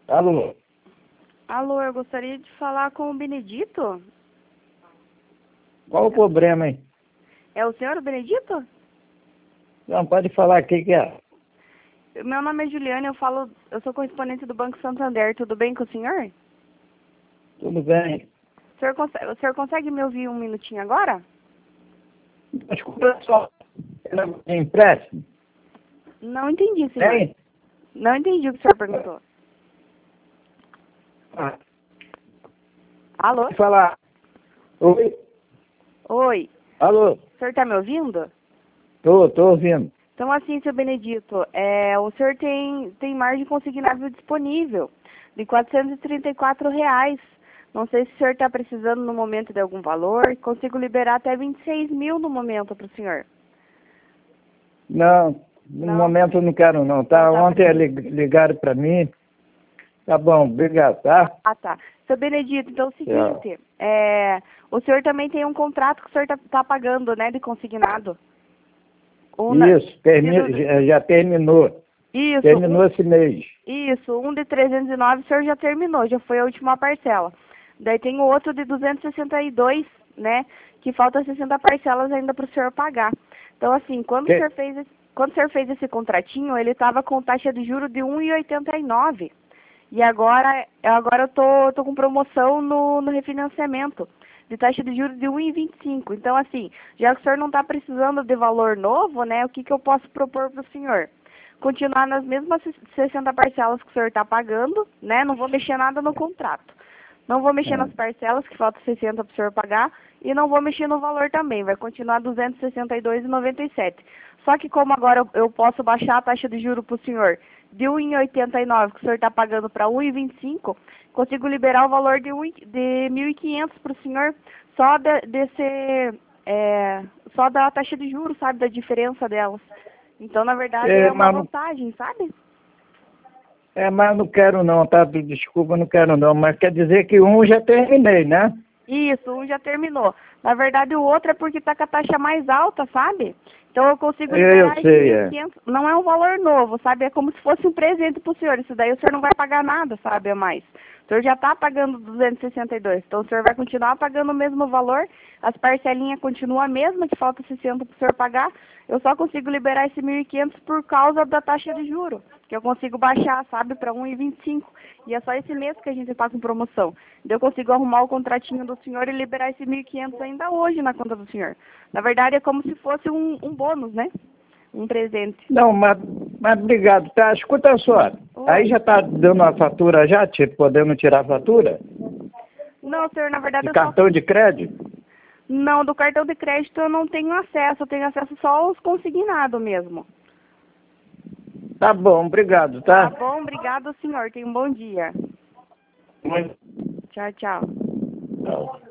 Alô? Alô, eu gostaria de falar com o Benedito. Qual o problema, hein? É o senhor Benedito? Não, pode falar, o que é? Meu nome é Juliana, eu sou correspondente do Banco Santander. Tudo bem com o senhor? Tudo bem. O senhor consegue me ouvir um minutinho agora? Desculpa só. Tem empréstimo? Não entendi, senhor. Tem? Não entendi o que o senhor perguntou. Ah, Alô? pode falar. Oi? Oi. Alô? O senhor está me ouvindo? Tô ouvindo. Então, assim, seu Benedito, o senhor tem margem consignável disponível de R$ 434. Não sei se o senhor está precisando no momento de algum valor. Consigo liberar até 26 mil no momento para o senhor. Não, no Não? momento eu não quero não, tá? Não tá Ontem precisando. ligaram para mim. Tá bom, obrigado, tá? Ah, tá. Seu Benedito, então é o Tchau. seguinte, o senhor também tem um contrato que o senhor tá pagando, né, de consignado. Isso, já terminou. Isso, Terminou esse mês. um de 309 o senhor já terminou, já foi a última parcela. Daí tem o outro de 262, né, que falta 60 parcelas ainda para o senhor pagar. Então, assim, quando o senhor fez esse contratinho, ele estava com taxa de juros de 1,89. E agora eu tô com promoção no refinanciamento de taxa de juros de 1,25. Então, assim, já que o senhor não está precisando de valor novo, né, o que eu posso propor para o senhor? Continuar nas mesmas 60 parcelas que o senhor está pagando, né? Não vou mexer nada no contrato. Não vou mexer nas parcelas, que falta 60 para o senhor pagar, e não vou mexer no valor também. Vai continuar R$ 262,97. Só que como agora eu posso baixar a taxa de juros para o senhor de 1,89, que o senhor está pagando para 1,25, consigo liberar o valor de 1.500 para o senhor, só só da taxa de juros, sabe, da diferença delas. Então, na verdade, é uma vantagem, sabe? Mas não quero não, tá? Desculpa, não quero não. Mas quer dizer que um já terminei, né? Isso, um já terminou. Na verdade, o outro é porque está com a taxa mais alta, sabe? Então, eu consigo liberar esse sei, 1.500. Não é um valor novo, sabe? É como se fosse um presente para o senhor. Isso daí o senhor não vai pagar nada, sabe, a mais. O senhor já está pagando 262. Então, o senhor vai continuar pagando o mesmo valor. As parcelinhas continuam a mesma, que falta 60 para o senhor pagar. Eu só consigo liberar esse 1.500 por causa da taxa de juros, que eu consigo baixar, sabe, para 1,25. E é só esse mês que a gente está com promoção. Daí eu consigo arrumar o contratinho do senhor e liberar esse 1.500 ainda hoje na conta do senhor. Na verdade, é como se fosse um bônus, né? Um presente. Não, mas obrigado, tá? Escuta só. Oi. Aí já tá dando a fatura já, podendo tirar a fatura? Não, senhor, na verdade De eu só... cartão de crédito? Não, do cartão de crédito eu não tenho acesso. Eu tenho acesso só aos consignados mesmo. Tá bom, obrigado, Tá tá? bom, obrigado, senhor. Tenha um bom dia. Muito. Tchau, tchau. Tchau.